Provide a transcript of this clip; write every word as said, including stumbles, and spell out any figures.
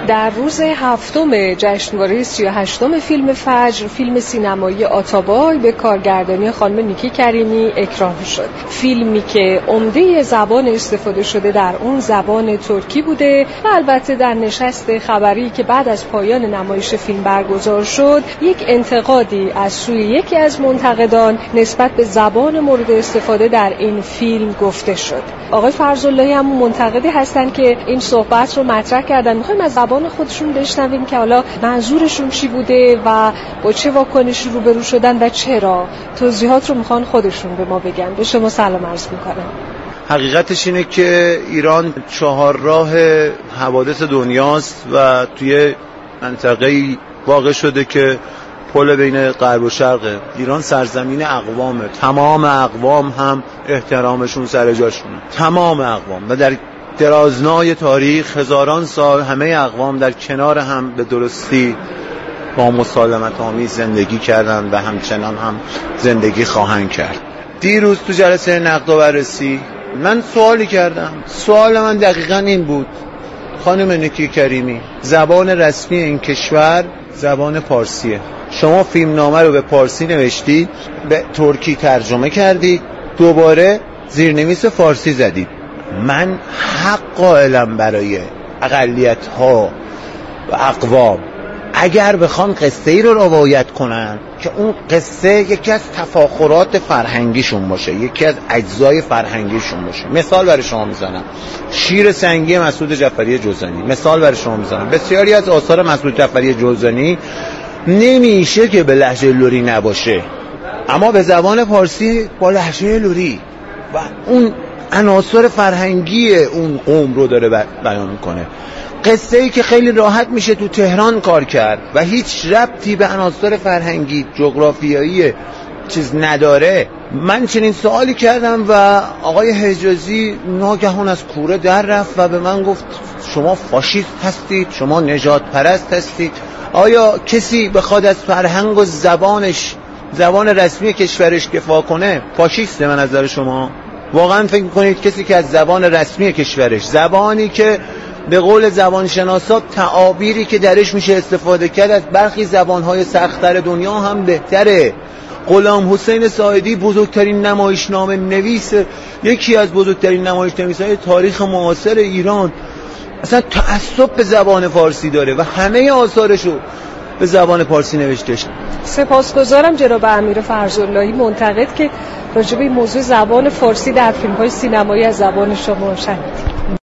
در روز هفتم جشنواره سی و هشتم فیلم فجر، فیلم سینمایی آتابای به کارگردانی خانم نیکی کریمی اکران شد. فیلمی که عمده زبان استفاده شده در اون زبان ترکی بوده و البته در نشست خبری که بعد از پایان نمایش فیلم برگزار شد، یک انتقادی از سوی یکی از منتقدان نسبت به زبان مورد استفاده در این فیلم گفته شد. آقای فرزاللهی هم منتقدی هستن که این صحبت رو مطرح کردن. میخوایم از زبان خودشون بشنویم که حالا منظورشون چی بوده و با چه واکنشی روبرو شدن و چرا. توضیحات رو میخوان خودشون به ما بگن. به شما سلام عرض میکنم. حقیقتش اینه که ایران چهارراه حوادث دنیاست و توی منطقه‌ای واقع شده که پل بین غرب و شرقه. ایران سرزمین اقوامه، تمام اقوام هم احترامشون سر جاشونه، تمام اقوام، و در درازنای تاریخ هزاران سال همه اقوام در کنار هم به درستی با مسالمت آمیز زندگی کردن و همچنان هم زندگی خواهند کرد. دیروز تو جلسه نقد و بررسی من سوالی کردم. سوال من دقیقاً این بود: خانم نیکی کریمی، زبان رسمی این کشور زبان پارسیه. شما فیلمنامه رو به پارسی نوشتید، به ترکی ترجمه کردید، دوباره زیرنویس فارسی زدید. من حق قائلم برای اقلیت‌ها و اقوام اگر بخوان قصه ای رو روایت کنن که اون قصه یکی از تفاخرات فرهنگیشون باشه، یکی از اجزای فرهنگیشون باشه. مثال برای شما میزنم، شیر سنگی مسعود جعفری جوزانی. مثال برای شما میزنم، بسیاری از آثار مسعود جعفری جوزانی نمیشه که به لهجه لری نباشه، اما به زبان پارسی با لهجه لری و اون عناصر فرهنگی اون قوم رو داره بیان میکنه. قصه ای که خیلی راحت میشه تو تهران کار کرد و هیچ ربطی به عناصر فرهنگی جغرافیایی چیز نداره. من چنین سوالی کردم و آقای حجازی ناگهان از کوره در رفت و به من گفت شما فاشیست هستید، شما نجات پرست هستید. آیا کسی بخواد از فرهنگ و زبانش، زبان رسمی کشورش دفاع کنه فاشیسته به نظر شما؟ واقعا فکر میکنید کسی که از زبان رسمی کشورش، زبانی که به قول زبانشناسا تعابیری که درش میشه استفاده کرد از برخی زبانهای سخت‌تر دنیا هم بهتره. غلام حسین ساعدی بزرگترین نمایشنامه نویس، یکی از بزرگترین نمایشنویس‌های تاریخ معاصر ایران، اصلا تعصب به زبان فارسی داره و همه آثارشو به زبان فارسی نوشته شده. سپاسگزارم جناب امیر فرزاللهی، منتقد که راجع به موضوع زبان فارسی در فیلم‌های سینمایی از زبان شما شنیدیم.